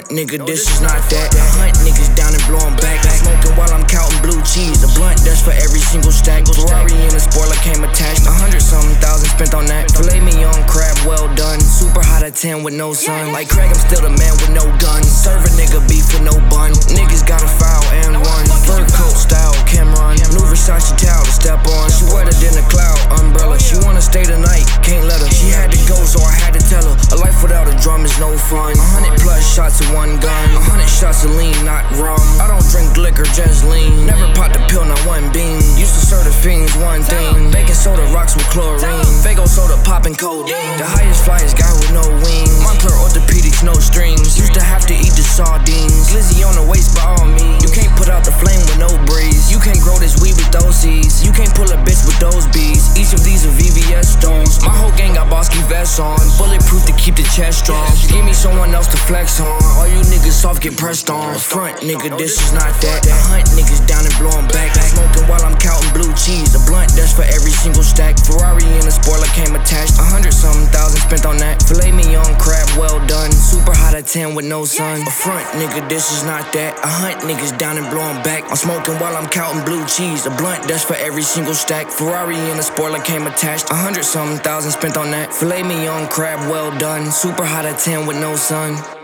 nigga, this is not that. I hunt niggas down and blow 'em back. Smoking while I'm counting blue cheese. A blunt that's for every single stack. Ferrari and a spoiler came attached. 100-something thousand spent on that. Filet mignon, crab, well done. Super hot at 10 with no sun. Like Craig, I'm still the man with no gun. Serve a nigga beef with no bun. Niggas got a foul and one. Fur coat style, Cameron. New Versace towel to step on. She wetter than a cloud umbrella. She wanna stay the night, can't let her. She had to go, so I had to tell her. A life without a drum is no fun. 100 plus shots of one gun. 100 shots of lean, not rum. I don't drink liquor, just lean. Never popped a pill, not one bean. Used to serve the fiends one thing. Baking soda rocks with chlorine. Fago soda popping codeine. The highest flyers guy with no wings. Moncler orthopedics, no strings. Used to have to eat the sardines. Lizzie on the waist by all means. You can't put out the flame with no breeze. You can't grow this weed with those seeds. You can't pull a bitch with those bees. Each of these are VVS stones. My whole gang got Bosky vests on. Bulletproof to keep the chest strong. Give me someone else to flex on. All you niggas soft get pressed on. Front nigga, this is not that. I hunt niggas down and blow 'em back. Smoking while I'm counting blue cheese. A blunt that's for every single stack. Ferrari and a spoiler came attached. 100-something thousand spent on that. Filet mignon, crab, well done. Super hot at 10 with no sun. A front nigga, this is not that. I hunt niggas down and blow 'em back. I'm smoking while I'm counting blue cheese. A blunt that's for every single stack. Ferrari and a spoiler came attached. 100-something thousand spent on that. Filet mignon, crab, well done. Super hot at 10 with no sun.